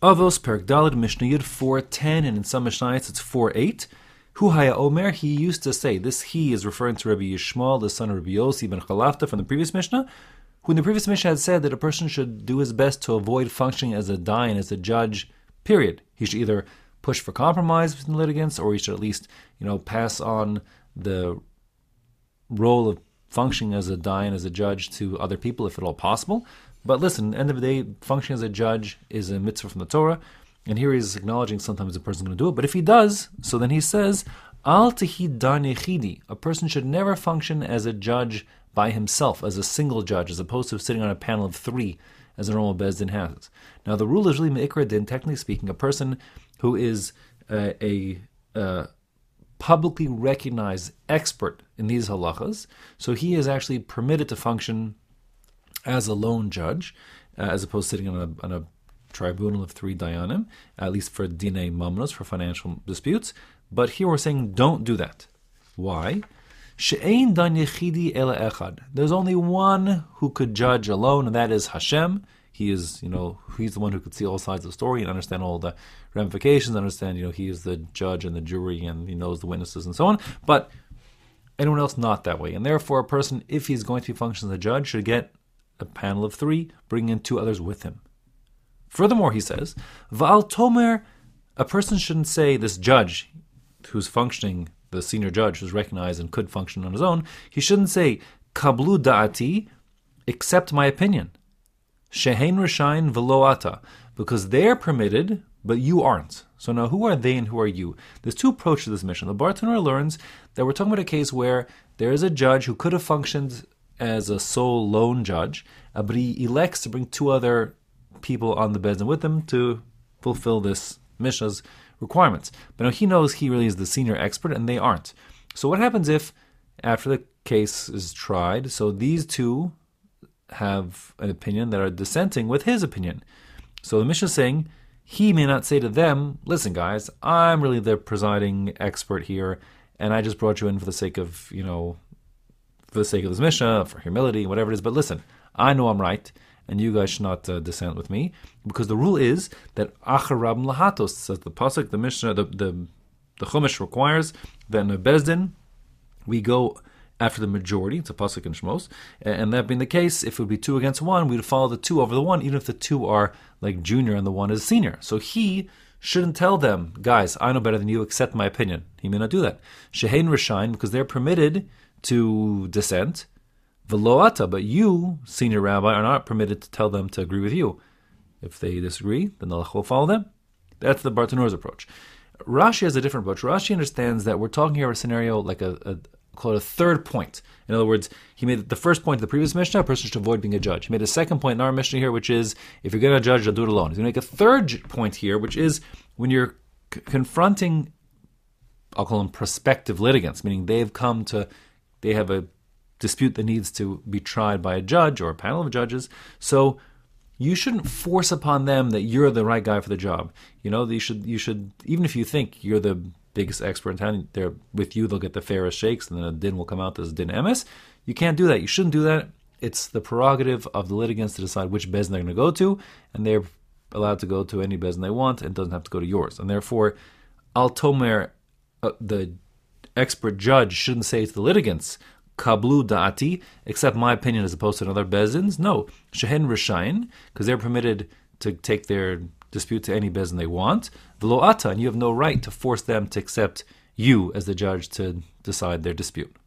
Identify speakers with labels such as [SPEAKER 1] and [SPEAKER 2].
[SPEAKER 1] Avos Perik Daled Mishnah Yud 4:10, and in some Mishnayos it's 4:8. Hu Haya Omer, he used to say, this he is referring to Rabbi Yishmael, the son of Rabbi Yossi ben Chalafta from the previous Mishnah, who in the previous Mishnah had said that a person should do his best to avoid functioning as a dayan, as a judge, period. He should either push for compromise between litigants, or he should at least, pass on the role of functioning as a dayan, as a judge, to other people, if at all possible. But listen, at the end of the day, functioning as a judge is a mitzvah from the Torah, and here he's acknowledging sometimes a person's going to do it. But if he does, so then he says, Al tehi dan yechidi. A person should never function as a judge by himself, as a single judge, as opposed to sitting on a panel of three, as a normal Beis Din has. Now, the rule is really me'ikra din, technically speaking, a person who is a publicly recognized expert in these halachas, so he is actually permitted to function as a lone judge, as opposed to sitting on a tribunal of three dayanim, at least for dinei mamnos, for financial disputes. But here we're saying don't do that. Why? She'ein dan yechidi ela echad. There's only one who could judge alone, and that is Hashem. He is, he's the one who could see all sides of the story and understand all the ramifications, understand, he is the judge and the jury, and he knows the witnesses and so on. But anyone else not that way. And therefore, a person, if he's going to be functioning as a judge, should get a panel of three, bring in two others with him. Furthermore, he says, Va'al Tomer, a person shouldn't say, this judge who's functioning, the senior judge who's recognized and could function on his own, he shouldn't say, Kablu da'ati, accept my opinion. Shehein Rishain v'lo ata, because they're permitted, but you aren't. So now, who are they and who are you? There's two approaches to this mission. The Bartanura learns that we're talking about a case where there is a judge who could have functioned as a sole lone judge, but he elects to bring two other people on the Beis Din with him to fulfill this Mishnah's requirements. But now he knows he really is the senior expert, and they aren't. So what happens if, after the case is tried, so these two have an opinion that are dissenting with his opinion? So the Mishnah is saying, he may not say to them, listen guys, I'm really the presiding expert here, and I just brought you in for the sake of, for the sake of this Mishnah, for humility, whatever it is, but listen, I know I'm right, and you guys should not dissent with me, because the rule is that Achar Rabim Lahatos, says the pasuk, the Mishnah, the Chumash requires that in a Beis Din, we go after the majority. It's a pasuk in Shmos, and that being the case, if it would be 2 against 1, we'd follow the 2 over the 1, even if the 2 are like junior and the 1 is senior. So he shouldn't tell them, guys, I know better than you, accept my opinion. He may not do that. Shehein Rishain, because they're permitted to dissent. V'lo ata, but you, senior rabbi, are not permitted to tell them to agree with you. If they disagree, then the halach will follow them. That's the Bartanura's approach. Rashi has a different approach. Rashi understands that we're talking here about a scenario like call it a third point. In other words, he made the first point of the previous Mishnah, a person should avoid being a judge. He made a second point in our Mishnah here, which is, if you're going to judge, you'll do it alone. He's going to make a third point here, which is, when you're confronting, I'll call them prospective litigants, meaning they have a dispute that needs to be tried by a judge or a panel of judges. So you shouldn't force upon them that you're the right guy for the job. You should, even if you think you're the biggest expert in town, they're with you, they'll get the fairest shakes, and then a din will come out as din emes. You can't do that. You shouldn't do that. It's the prerogative of the litigants to decide which Beis Din they're going to go to, and they're allowed to go to any Beis Din they want, and doesn't have to go to yours. And therefore, Al Tomer, the expert judge, shouldn't say to the litigants, Kablu da'ati, accept my opinion as opposed to another Beis Din's. No, Shehen Rishain, because they're permitted to take their dispute to any Beis Din they want. V'lo ata, and you have no right to force them to accept you as the judge to decide their dispute.